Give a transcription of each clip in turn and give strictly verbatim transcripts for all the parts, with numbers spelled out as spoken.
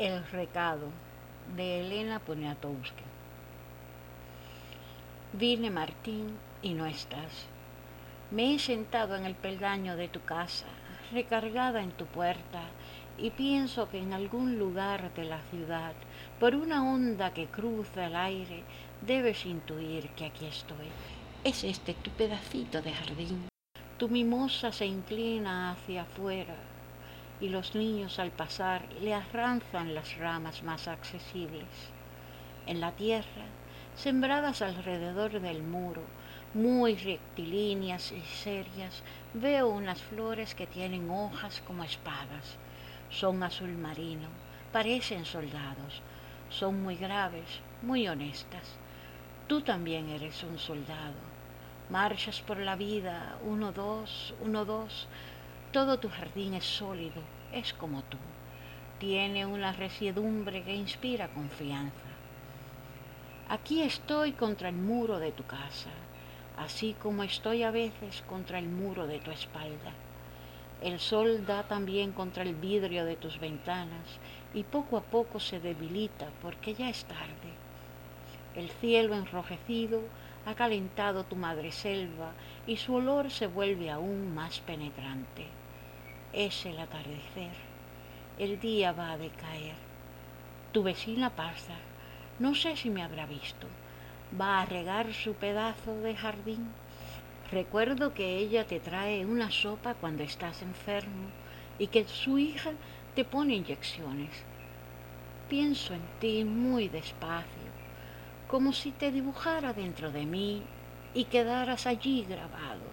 El recado de Elena Poniatowska. Vine, Martín, y no estás. Me he sentado en el peldaño de tu casa, recargada en tu puerta, y pienso que en algún lugar de la ciudad, por una onda que cruza el aire, debes intuir que aquí estoy. Es este tu pedacito de jardín. Tu mimosa se inclina hacia afuera y los niños al pasar le arranzan las ramas más accesibles. En la tierra, sembradas alrededor del muro, muy rectilíneas y serias, veo unas flores que tienen hojas como espadas. Son azul marino, parecen soldados, son muy graves, muy honestas. Tú también eres un soldado. Marchas por la vida, uno, dos, uno, dos. Todo tu jardín es sólido, es como tú. Tiene una resiedumbre que inspira confianza. Aquí estoy contra el muro de tu casa, así como estoy a veces contra el muro de tu espalda. El sol da también contra el vidrio de tus ventanas y poco a poco se debilita porque ya es tarde. El cielo enrojecido ha calentado tu madreselva y su olor se vuelve aún más penetrante. Es el atardecer. El día va a decaer. Tu vecina pasa. No sé si me habrá visto. Va a regar su pedazo de jardín. Recuerdo que ella te trae una sopa cuando estás enfermo y que su hija te pone inyecciones. Pienso en ti muy despacio, como si te dibujara dentro de mí y quedaras allí grabado.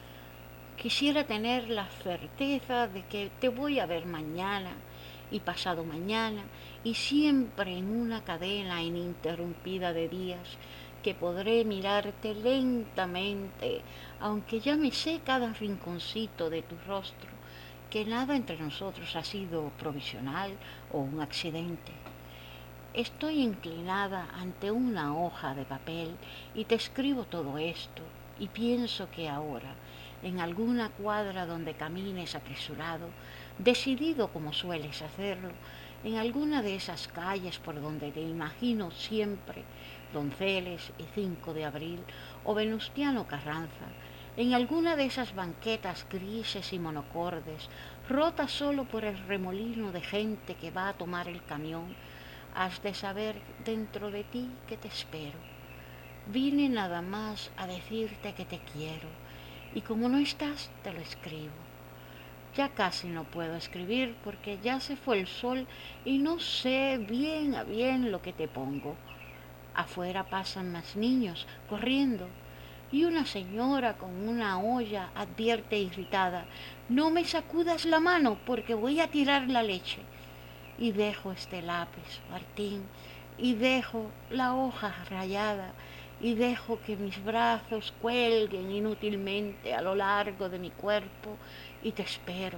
Quisiera tener la certeza de que te voy a ver mañana y pasado mañana y siempre en una cadena ininterrumpida de días que podré mirarte lentamente, aunque ya me sé cada rinconcito de tu rostro, que nada entre nosotros ha sido provisional o un accidente. Estoy inclinada ante una hoja de papel y te escribo todo esto y pienso que ahora, en alguna cuadra donde camines apresurado, decidido como sueles hacerlo, en alguna de esas calles por donde te imagino siempre, Donceles y cinco de abril o Venustiano Carranza, en alguna de esas banquetas grises y monocordes, rotas solo por el remolino de gente que va a tomar el camión, has de saber dentro de ti que te espero. Vine nada más a decirte que te quiero y como no estás te lo escribo. Ya casi no puedo escribir porque ya se fue el sol y no sé bien a bien lo que te pongo. Afuera pasan más niños corriendo y una señora con una olla advierte irritada: no me sacudas la mano porque voy a tirar la leche. Y dejo este lápiz, Martín, y dejo la hoja rayada, y dejo que mis brazos cuelguen inútilmente a lo largo de mi cuerpo, y te espero.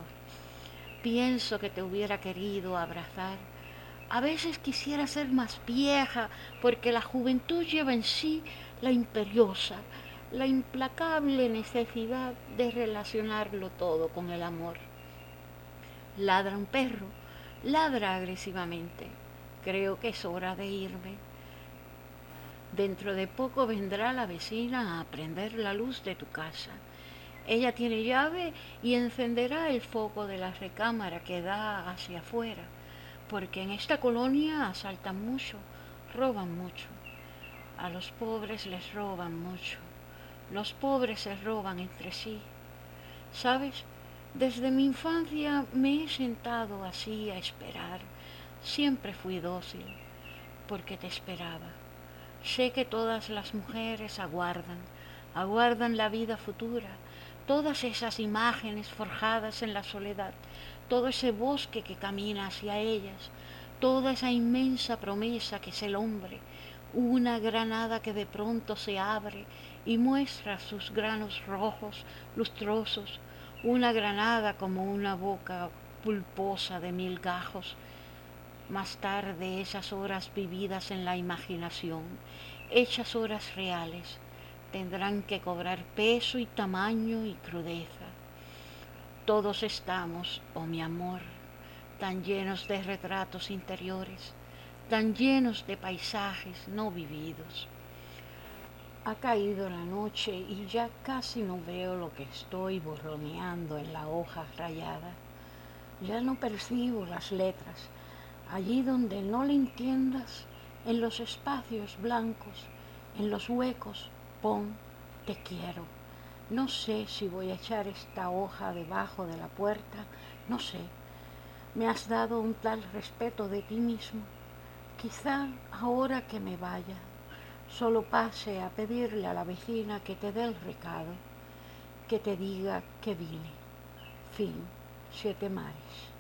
Pienso que te hubiera querido abrazar. A veces quisiera ser más vieja, porque la juventud lleva en sí la imperiosa, la implacable necesidad de relacionarlo todo con el amor. Ladra un perro, ladra agresivamente. Creo que es hora de irme. Dentro de poco vendrá la vecina a prender la luz de tu casa. Ella tiene llave y encenderá el foco de la recámara que da hacia afuera, porque en esta colonia asaltan mucho, roban mucho. A los pobres les roban mucho. Los pobres se roban entre sí. ¿Sabes? Desde mi infancia me he sentado así a esperar. Siempre fui dócil, porque te esperaba. Sé que todas las mujeres aguardan, aguardan la vida futura, todas esas imágenes forjadas en la soledad, todo ese bosque que camina hacia ellas, toda esa inmensa promesa que es el hombre, una granada que de pronto se abre y muestra sus granos rojos, lustrosos, una granada como una boca pulposa de mil gajos. Más tarde esas horas vividas en la imaginación, hechas horas reales, tendrán que cobrar peso y tamaño y crudeza. Todos estamos, oh mi amor, tan llenos de retratos interiores, tan llenos de paisajes no vividos. Ha caído la noche y ya casi no veo lo que estoy borroneando en la hoja rayada. Ya no percibo las letras. Allí donde no le entiendas, en los espacios blancos, en los huecos, pon te quiero. No sé si voy a echar esta hoja debajo de la puerta, no sé. Me has dado un tal respeto de ti mismo. Quizá ahora que me vaya, solo pase a pedirle a la vecina que te dé el recado, que te diga que vine. Fin. Siete mares.